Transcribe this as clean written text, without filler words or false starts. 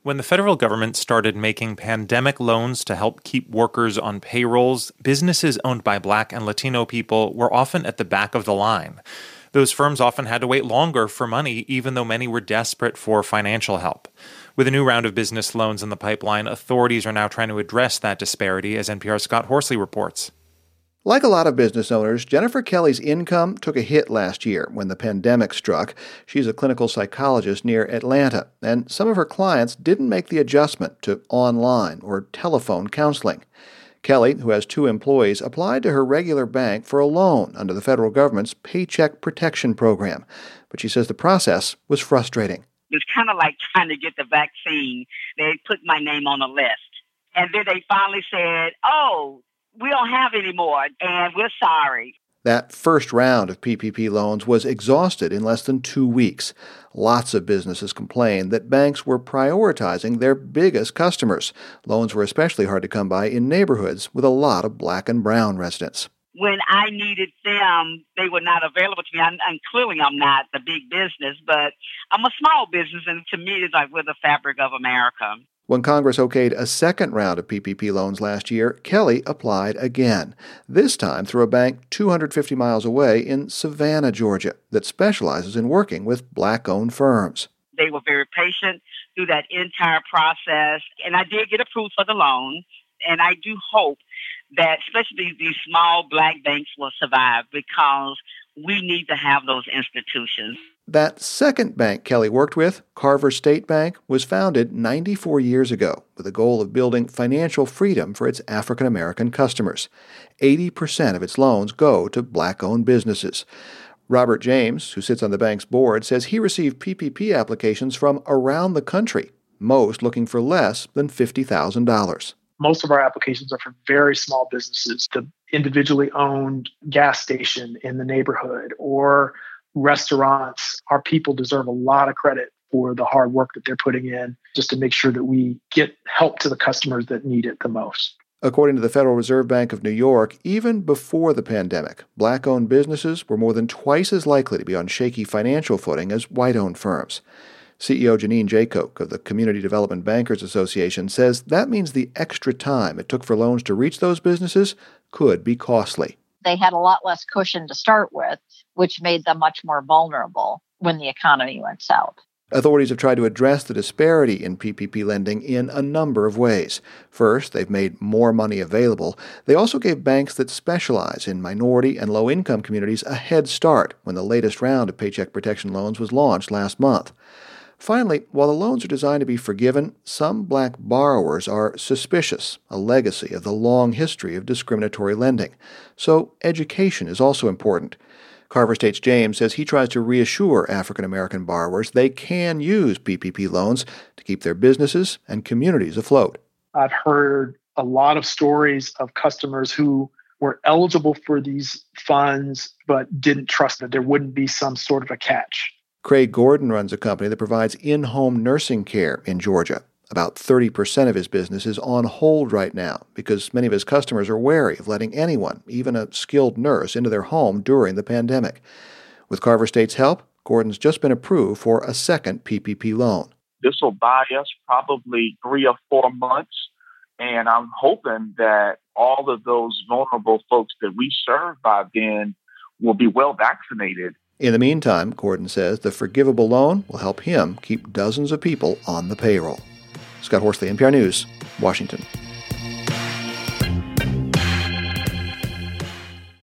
When the federal government started making pandemic loans to help keep workers on payrolls, businesses owned by Black and Latino people were often at the back of the line. Those firms often had to wait longer for money, even though many were desperate for financial help. With a new round of business loans in the pipeline, authorities are now trying to address that disparity, as NPR's Scott Horsley reports. Like a lot of business owners, Jennifer Kelly's income took a hit last year when the pandemic struck. She's a clinical psychologist near Atlanta, and some of her clients didn't make the adjustment to online or telephone counseling. Kelly, who has 2 employees, applied to her regular bank for a loan under the federal government's Paycheck Protection Program. But she says the process was frustrating. It's kind of like trying to get the vaccine. They put my name on a list. And then they finally said, oh, we don't have any more, and we're sorry. That first round of PPP loans was exhausted in less than 2 weeks. Lots of businesses complained that banks were prioritizing their biggest customers. Loans were especially hard to come by in neighborhoods with a lot of Black and brown residents. When I needed them, they were not available to me. And clearly I'm not the big business, but I'm a small business, and to me it's like we're the fabric of America. When Congress okayed a second round of PPP loans last year, Kelly applied again, this time through a bank 250 miles away in Savannah, Georgia, that specializes in working with Black-owned firms. They were very patient through that entire process, and I did get approved for the loan, and I do hope that especially these small Black banks will survive because we need to have those institutions. That second bank Kelly worked with, Carver State Bank, was founded 94 years ago with the goal of building financial freedom for its African-American customers. 80% of its loans go to Black-owned businesses. Robert James, who sits on the bank's board, says he received PPP applications from around the country, most looking for less than $50,000. Most of our applications are for very small businesses, the individually owned gas station in the neighborhood or restaurants. Our people deserve a lot of credit for the hard work that they're putting in just to make sure that we get help to the customers that need it the most. According to the Federal Reserve Bank of New York, even before the pandemic, Black-owned businesses were more than twice as likely to be on shaky financial footing as white-owned firms. CEO Janine Jaycoke of the Community Development Bankers Association says that means the extra time it took for loans to reach those businesses could be costly. They had a lot less cushion to start with, which made them much more vulnerable when the economy went south. Authorities have tried to address the disparity in PPP lending in a number of ways. First, they've made more money available. They also gave banks that specialize in minority and low-income communities a head start when the latest round of Paycheck Protection loans was launched last month. Finally, while the loans are designed to be forgiven, some Black borrowers are suspicious, a legacy of the long history of discriminatory lending. So education is also important. Carver State's James says he tries to reassure African-American borrowers they can use PPP loans to keep their businesses and communities afloat. I've heard a lot of stories of customers who were eligible for these funds but didn't trust that there wouldn't be some sort of a catch. Craig Gordon runs a company that provides in-home nursing care in Georgia. About 30% of his business is on hold right now because many of his customers are wary of letting anyone, even a skilled nurse, into their home during the pandemic. With Carver State's help, Gordon's just been approved for a second PPP loan. This will buy us probably 3 or 4 months, and I'm hoping that all of those vulnerable folks that we serve by then will be well vaccinated. In the meantime, Gordon says the forgivable loan will help him keep dozens of people on the payroll. Scott Horsley, NPR News, Washington.